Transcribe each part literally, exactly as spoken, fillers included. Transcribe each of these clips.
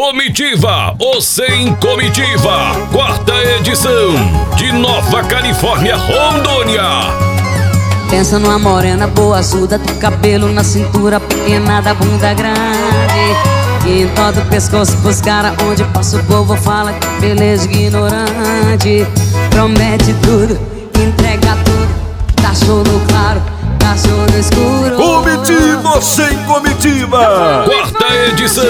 Comitiva ou Sem Comitiva, quarta edição, de Nova Califórnia, Rondônia. Pensa numa morena boa, azulda, do cabelo na cintura, pequena da bunda grande, e em todo o pescoço pros caras, onde passa o povo fala que beleza ignorante. Promete tudo, entrega tudo, dá show no claro, dá show no escuro. Comitiva ou Sem Comitiva, quarta edição.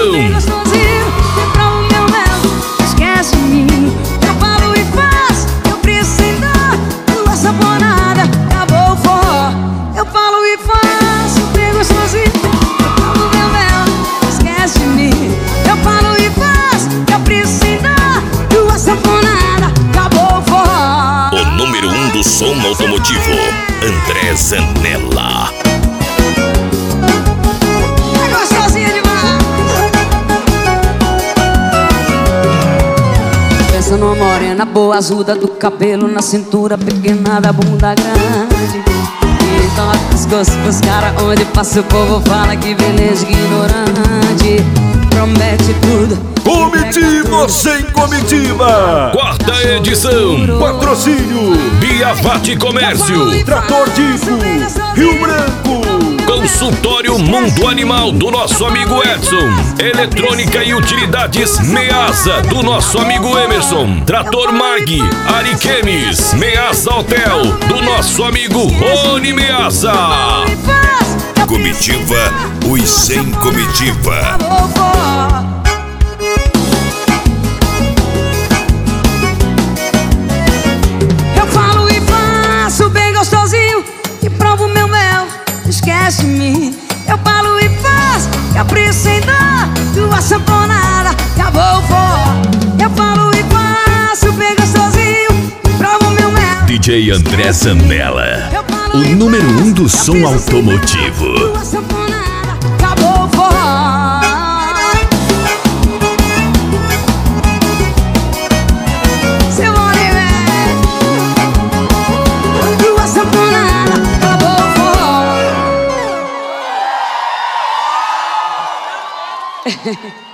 Esquece mim, eu falo e faço, eu preciso sem dar, tua saponada, acabou o forró. Eu falo e faço, eu pego sozinho, eu falo meu mel, esquece de mim. Eu falo e faço, eu preciso sem dar, tua saponada, acabou o forró. O número um do som automotivo, André Zanella. Pensa numa morena boa, azulda, do cabelo na cintura, pequena da bunda grande, e toca os gostos pros caras, onde passa o povo fala que beleza ignorante. Promete tudo, Comitiva ou Sem Comitiva, quarta edição. patrocínio Biavati Comércio, Trator Dico, Rio Branco, Consultório Mundo Animal do nosso amigo Edson, Eletrônica e Utilidades Measa do nosso amigo Emerson, Trator Mag, Ariquemes, Measa Hotel do nosso amigo Rony Measa. Comitiva, os Sem Comitiva. Eu falo e faço bem gostosinho, e provo meu mel, esquece de mim. Eu falo e faço, capricho sem dar, tua sanfonada, acabou o forró. Eu falo e faço bem gostosinho, e provo meu mel. D J André Zanella, o número um do som automotivo. Tua sanfonada, acabou o forró. Seu Oliver, tua sanfonada, acabou o forró.